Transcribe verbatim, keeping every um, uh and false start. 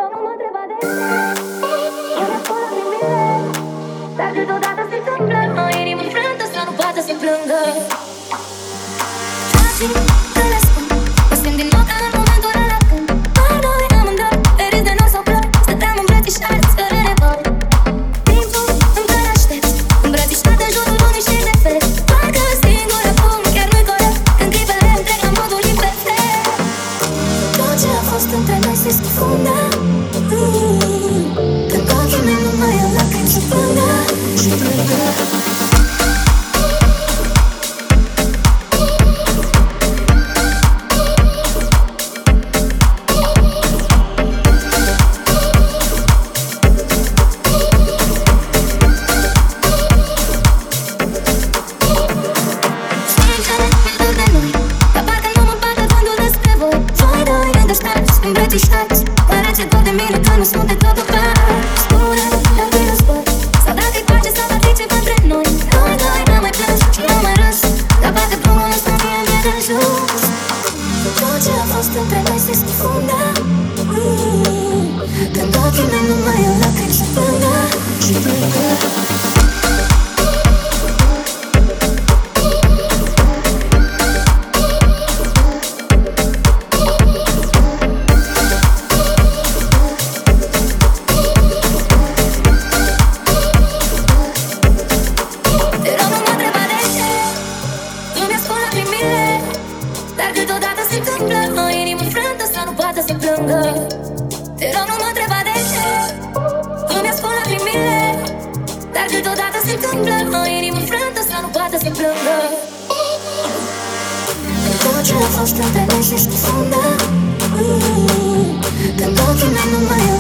rog, nu mă întreba de ce. Eu mi-a spus la primire, dar câteodată se întâmplă o inimă frântă să nu poată să plângă. Frații, când le spun, mă simt din nou ca în momentul ăla când doar noi amândoi, feriți de noi sau plări, stăteam îmbrățișați fără nevoie. Timpul încă l-aștept, îmbrățișat în jurul lunii și de fest. Parcă singur acum chiar nu-i corect, când clipele îmi trec la modul imperfect. Tot ce a fost între noi se scufundă, mm-hmm. Când ochii mei nu mai au lacrimi să plângă, și plângă. Îmbrățișați, păreți tot de mine că nu sunt de tot ocupat. Spune, dar vin în sport, sau dacă-i place sau dacă e ceva între noi. Noi doi n-am mai plâns și n-am mai râs, dar poate până ăsta mie îmi vine în jos. Tot ce a fost între noi se scufundă, mm-hmm. Când ochii mei nu mai au lacrimi să plângă, și plângă. Dar câteodată se întâmplă o inimă frântă să nu poată să plângă. Te rog, nu mă întreba de ce îmi ascund lacrimile. Dar câteodată se întâmplă o inimă frântă să nu poată să plângă. Tot ce a fost între noi se scufundă, mm-hmm. Când ochii mei nu mai